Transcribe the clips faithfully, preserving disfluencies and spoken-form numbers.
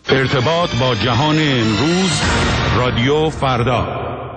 ارتباط با جهان امروز، رادیو فردا.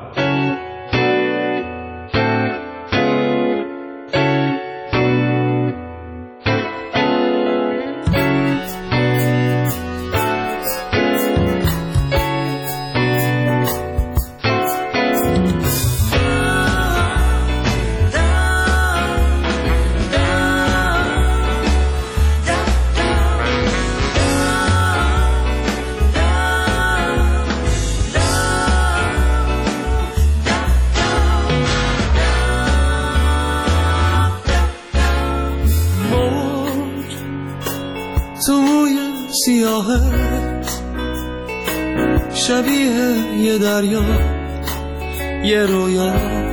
شبیه یه دریا، یه رویا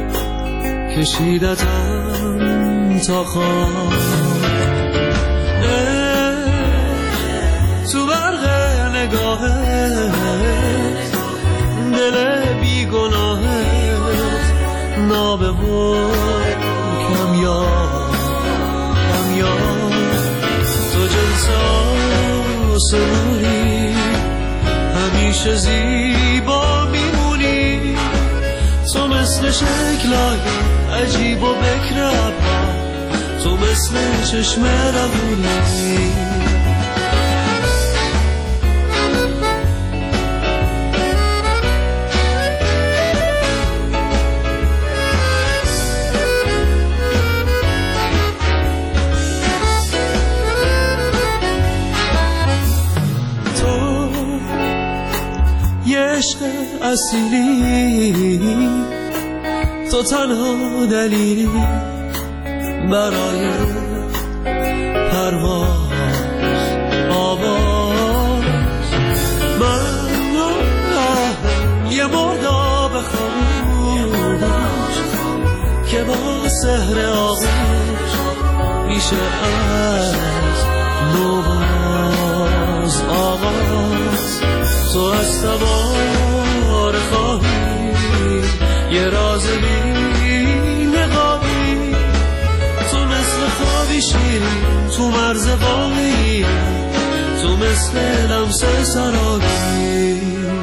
کشیدتم تا خواب، تو برق نگاهت دل بیگناهت نابه و کمیاب کمیاب، تو جنس آسمونی همیشه زیبا میمونی، تو مثل شکلای عجیب و بکر ابرا، تو مثل چشم روونی. عشق اصیلی، تو تنها دلیلی برای پرواز آواز، من یه مرداب خاموش که با سحر آغوش میشه از نوباز آغاز، تو از سوار خواهی یه راز بی نقابی، تو مثل خوابی شیرین تو مرز واقعی، تو مثل لمس سرابی.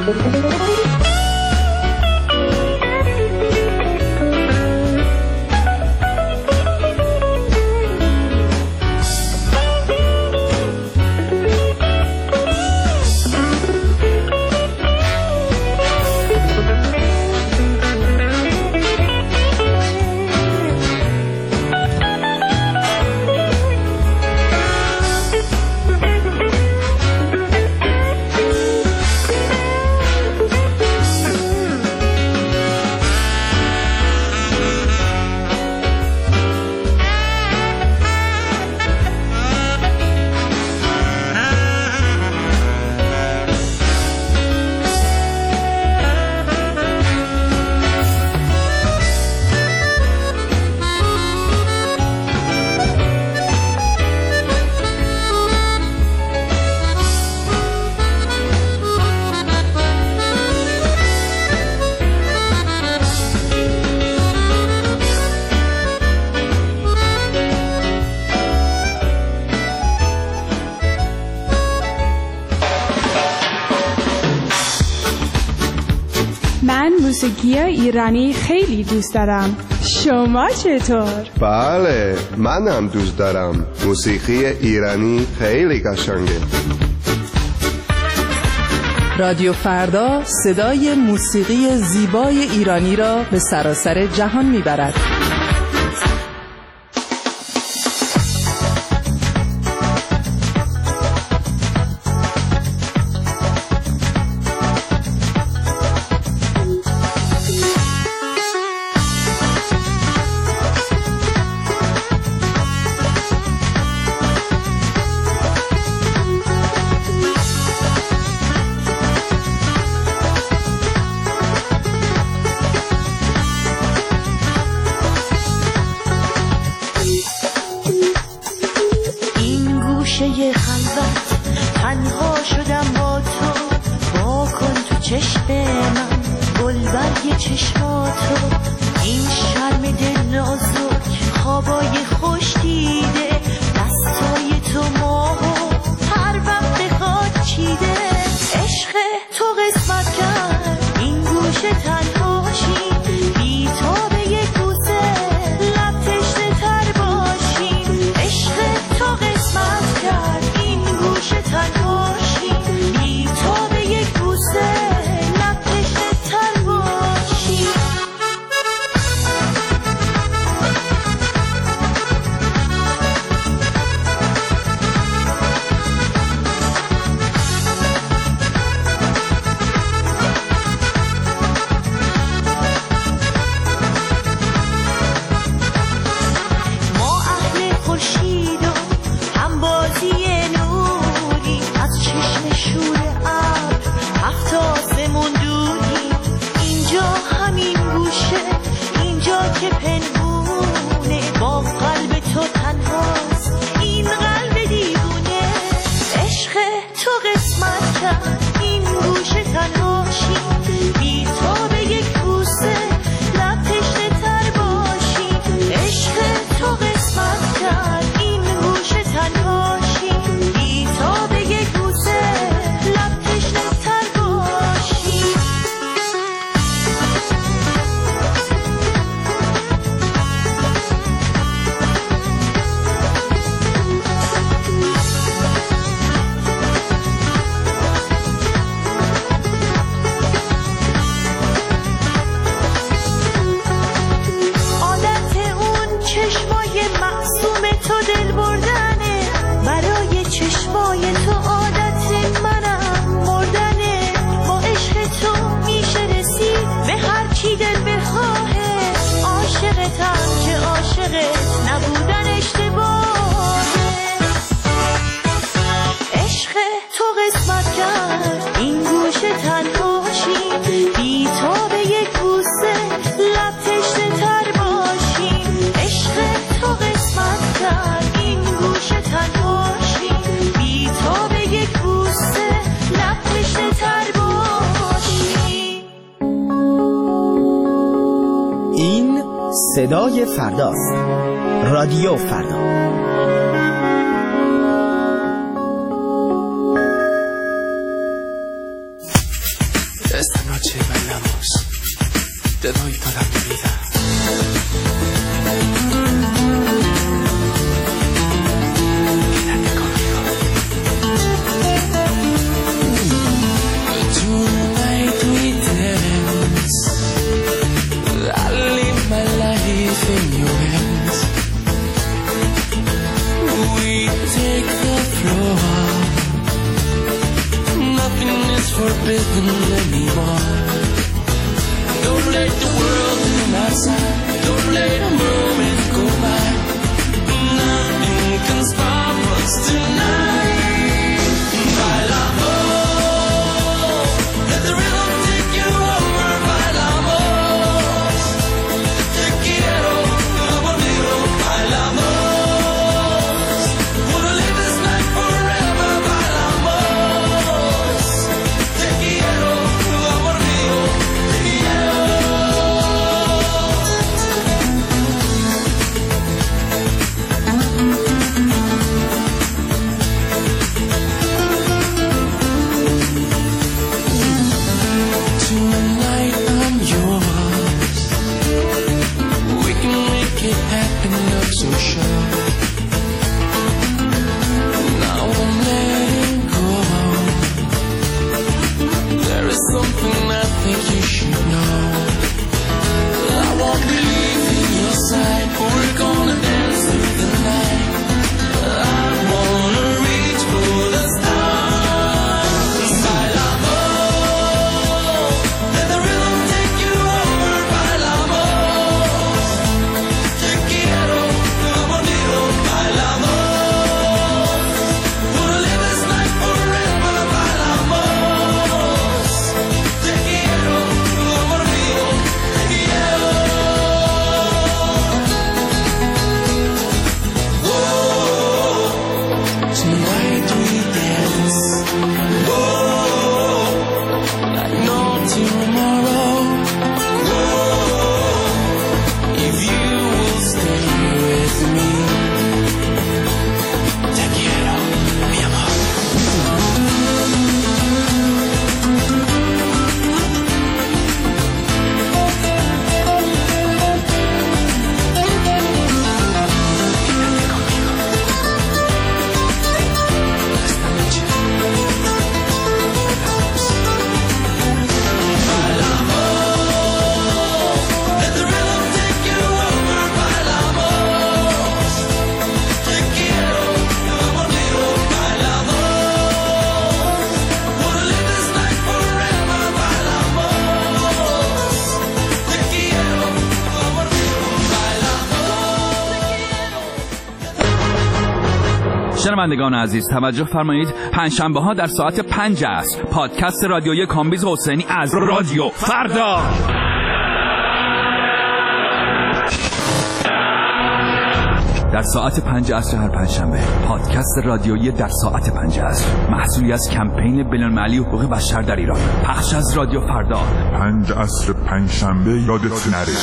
موسیقی ایرانی خیلی دوست دارم. شما چطور؟ بله، من هم دوست دارم. موسیقی ایرانی خیلی قشنگه. رادیو فردا صدای موسیقی زیبای ایرانی را به سراسر جهان میبرد. دستای تو ماهو هر وقت بخواد چیده کرد این گوشه تنهاشی، بی تو به یک بوسه لب تشنه تر باشی. عشق تو قسمت کرد این گوشه تنهاشی، بی تو به یک بوسه لب تشنه تر باشی. عادت اون چشمای معصوم تو دل بردنه، برای چشمای تو عادت منم مردنه. با عشق تو میشه رسید به هر چی دل بخواهه، عاشقتم که عاشقت نبودن اشتباهه. عشق تو قسمت کرد این گوشه تنهاشی، بی تو به یک بوسه لب تشنه تر باشی. عشق تو قسمت کرد این گوشه تنهاشی، بی تو به یک بوسه لب تشنه تر باشی. این صدای فرداست. رادیو فردا. Esta noche bailamos, te doy toda mi vida. Quédate conmigo. Tonight we dance, I live my life in your hands. We take the floor, nothing is forbidden anymore. Don't let the world turn outside, don't let a moment go by. Nothing can stop us tonight. Bailamos, let the rhythm take you over. Bailamos, te quiero, amor mío. Bailamos, wanna live this night forever. Bailamos, te quiero, amor mío, te quiero. Tonight I'm yours. We can make it happen, I'm so sure. Now I'm letting go. There is something I think you should know. I won't be leaving your side. We're gonna dance through the night. I wanna reach for the stars. Bailamos, let the rhythm take you over. Bailamos, te quiero, amor mío. Bailamos, wanna live this night forever. Bailamos, te quiero, amor mío, te quiero. Whoa, tonight we dance. Whoa, like no tomorrow. Whoa, if you will stay with me. Te quiero, mi amor. Quédate conmigo. Esta noche bailamos. Let the rhythm take you over. Bailamos, te quiero, amor mío. Bailamos, wanna live this night forever. Bailamos, te quiero, amor mío. Bailamos. شنوندگان عزیز توجه فرمایید، پنجشنبه ها در ساعت پنج است پادکست رادیویی کامبیز حسینی از رادیو فردا. در ساعت پنج عصر هر پنجشنبه. پادکست رادیویی در ساعت پنج عصر، محصولی از کمپین بین‌المللی حقوق بشر در ایران. پخش از رادیو فردا. پنج عصر پنجشنبه یادت نره.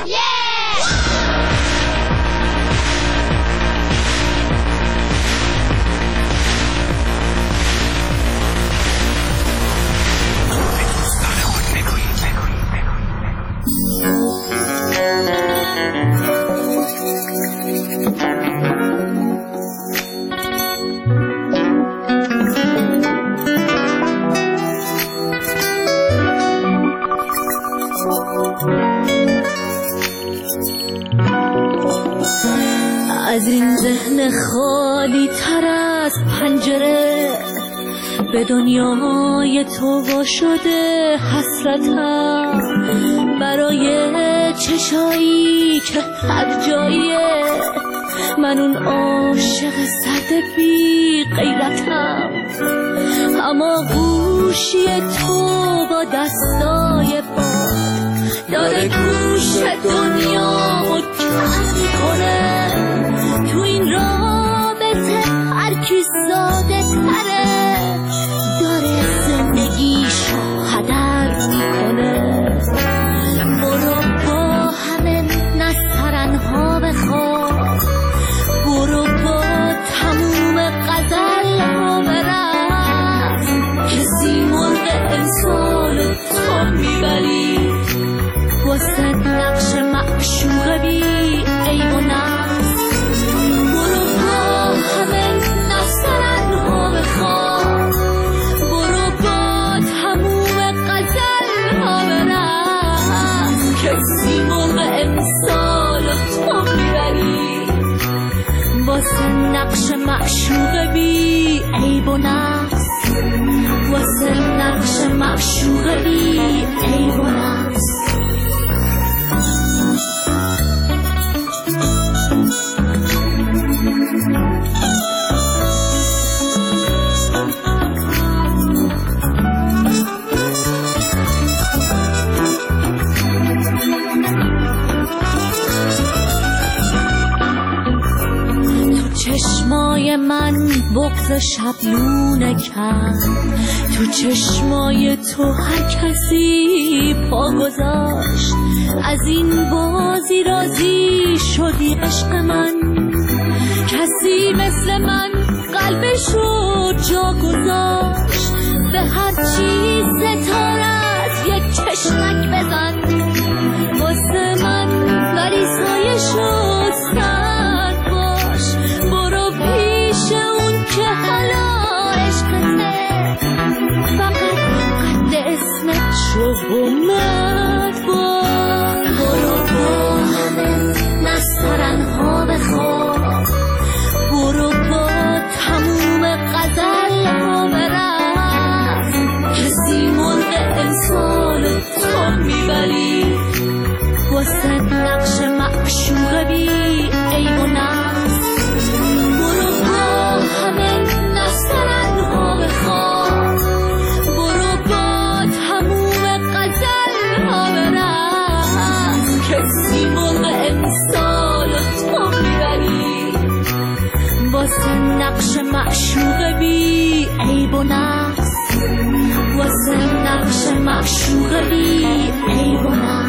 از این ذهن خالی تر از پنجره به دنیای تو وا شده حسرتم، برای چشایی که هر جاییه من اون عاشق سرد بی غیرتم. اما گوشی تو با دستای باد داره گوش دنیا و کم کنه. تو این رابطه هر کی ساده تره داره زندگیشو هدر میکنه. برو با همه نسترنها بخواب، برو با تموم غزل ها برم، کسی مرغ امسال تو میبری واسه نقش معشوق بی عیب و نقص. برو با همه نسترنها بخواب، برو با تموم غزل ها برم، کسی مرغ امسال تو میبری واسه نقش معشوق بی عیب و نقص، واسه نقش معشوق بی عیب و نقص. چشمای من بغض شبلونه کرد، تو چشمای تو هر کسی پا گذاشت. از این بازی راضی شدی عشق من، کسی مثل من قلبشو جا گذاشت. به هر چیز ستارت یک چشمک بزن واسه من، ولی سایه شد سرد باش. برو پیش اون که حالا عشقته، فقط قد اسمت شو و مرد باش. برو با همه نسترنها بخواب، برو با تموم غزل ها برم، کسی مرغ امسال تو میبری واسه نقش معشوق بی عیب و نقص. برو با همه نسترنها بخواب، برو با تموم غزل ها برم، کسی مرغ امسال تو میبری واسه نقش معشوق بی عیب و نقص، واسه نقش معشوق بی عیب و نقص.